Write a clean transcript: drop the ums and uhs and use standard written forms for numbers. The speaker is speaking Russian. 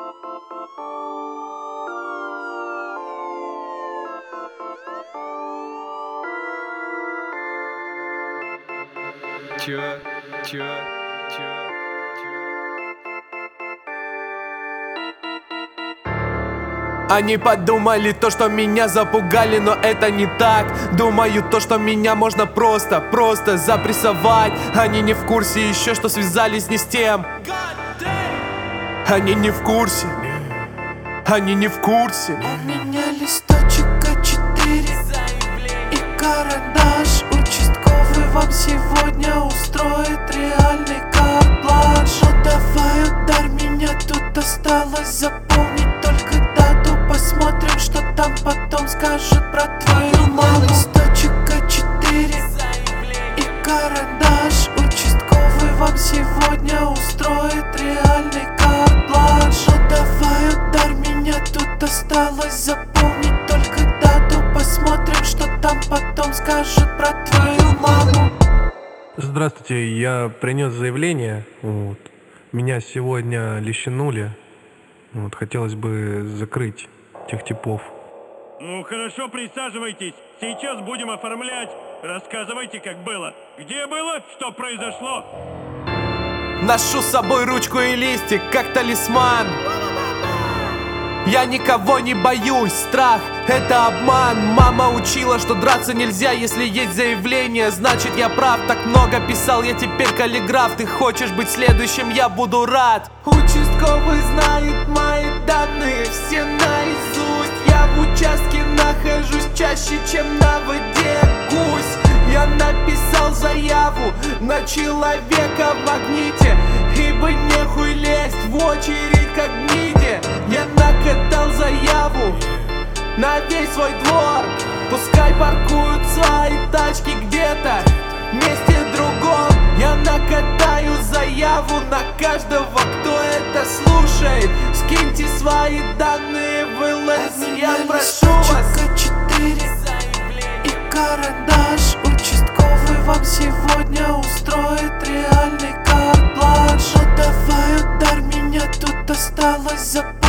Чё? Они подумали то, что меня запугали, но это не так. Думаю то, что меня можно просто запрессовать. Они не в курсе еще, что связались не с тем. Они не в курсе. Они не в курсе. У меня листочек А4 и карандаш. Участковый вам сегодня устроит реальный карт-бланш. Ну давай ударь меня, тут осталось запомнить только дату. Посмотрим, что там потом скажет про твою маму. Листочек А4 и карандаш. Участковый вам сегодня устроит реальный карт-бланш. Ну давай ударь меня, тут осталось запомнить только дату. Посмотрим, что там потом скажет про твою маму. Здравствуйте, я принес заявление. Меня сегодня лещанули. Хотелось бы закрыть тех типов. Ну хорошо, присаживайтесь. Сейчас будем оформлять. Рассказывайте, как было. Где было? Что произошло? Ношу с собой ручку и листик, как талисман. Я никого не боюсь, страх — это обман. Мама учила, что драться нельзя, если есть заявление. Значит, я прав, так много писал, я теперь каллиграф. Ты хочешь быть следующим, я буду рад. Участковый знает мои данные все наизусть. Я в участке нахожусь чаще, чем на воде гусь. Я написал заяву на человека в магните, ибо нехуй лезть в очередь как гниде. Я накатал заяву на весь свой двор. Пускай паркуют свои тачки где-то в месте другом. Я накатаю заяву на каждого, кто это слушает. Скиньте свои данные в ЛС, я прошу вас. А4 и карандаш. Участковый вам сегодня устроит реальный карт-бланш. Ну давай ударь меня, тут осталось запомнить